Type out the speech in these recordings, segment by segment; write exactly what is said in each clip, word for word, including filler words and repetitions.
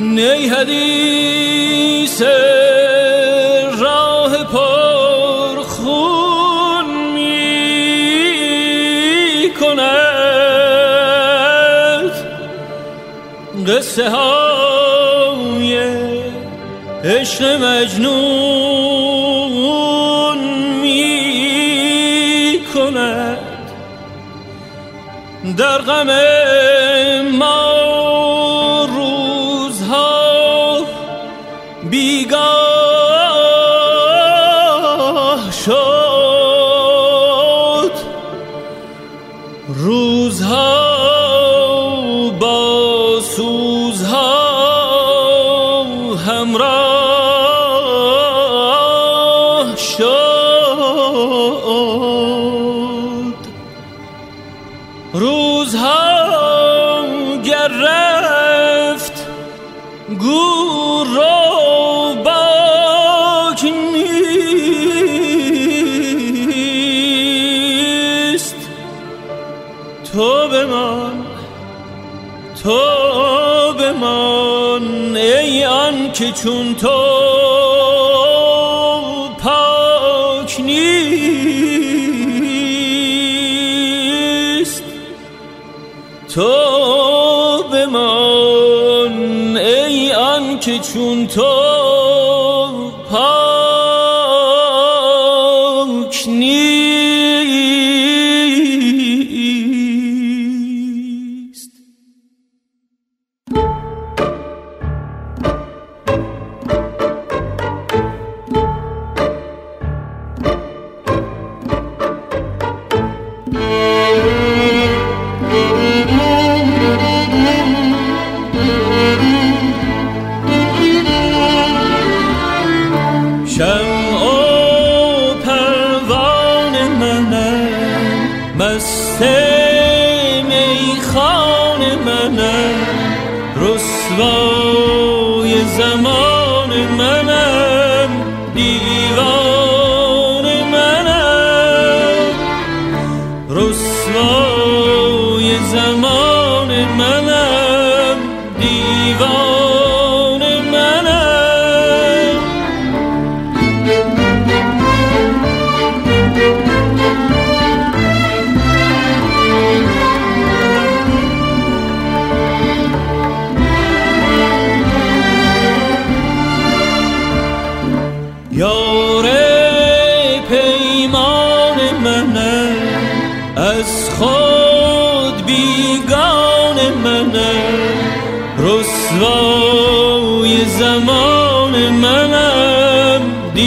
نی حدیث راه پر خون می کند، قصه های عشق مجنون می کند. در غم ما روزها بیگاه شد، روزها با سوزها همراه شد. روزها گر رفت گور رو باک نیست، تو بمان تو بمان ای آن که چون تو پاک نیست، تو بمان ای آن که چون تو پاک نیست. شمع و پروانه منم، مست میخانه منم، رسوای زمان منم، دیوانه منم، رسوای زمان منم، دیوانه منم. یار پیمان منم، از خود بیگان منم، رسوای زمان منم،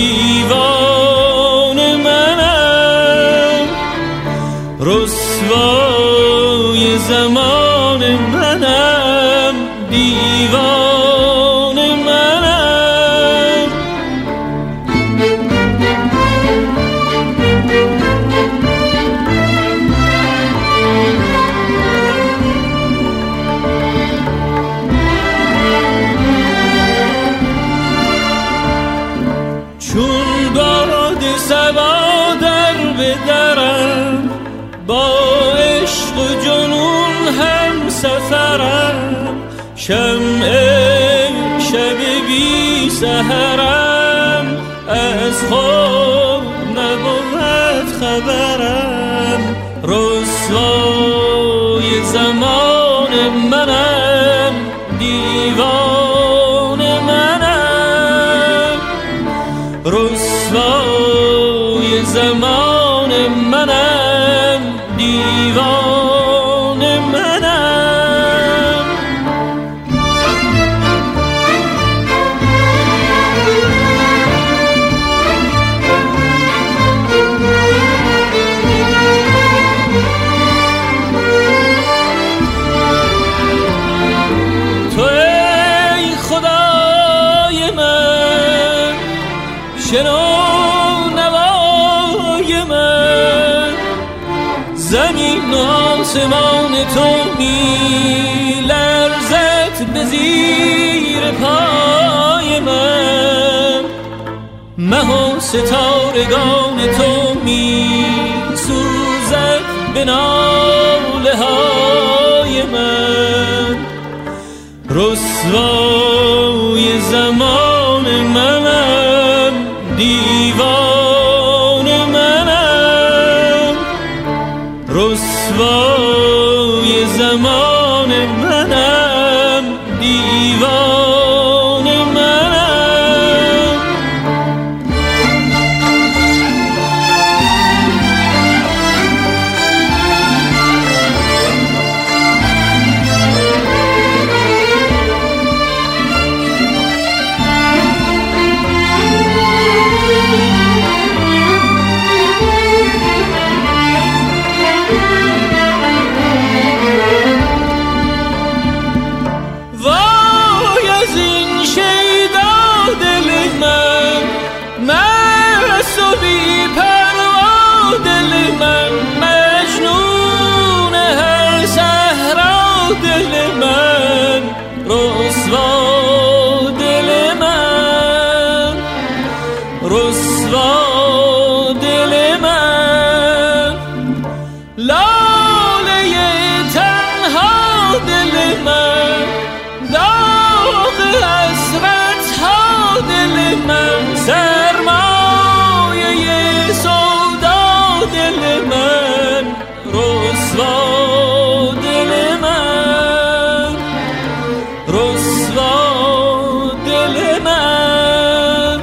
دیوان منم، رسوای زمان منم، دیوان منم. چون باد صبا در بدرم، با عشق و جنون هم سفرم، شمع شب بی سحرم، از خود نبود خبرم، رسوای زمان منم، دیوان منم، رسوای زمان منم، دیوان منم. تو ای خدای من، شنو نوای من، زمین و آسمان تو می لرزد به زیر پای من، مه و ستارگان تو می سوزد به ناله های من، رسوا رسوا دل من، رسوا دل من، لاله تنها دل من، داغ حسرت ها دل من، سرمایه سودا دل من، رسوا دل من، رسوا دل من.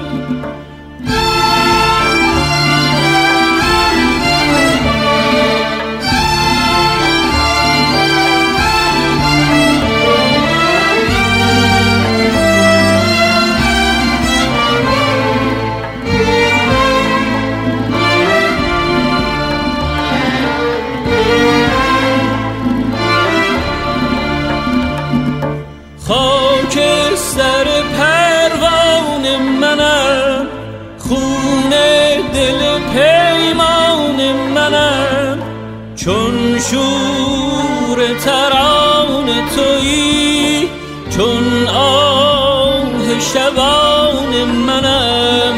خاکستر پروان منم، خون دل پیمان منم، چون شور تران تویی، چون آه شبان منم،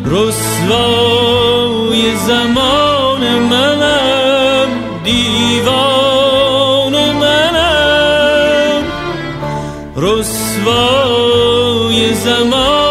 رسوای زمان منم، دیوان منم، رسوای زمان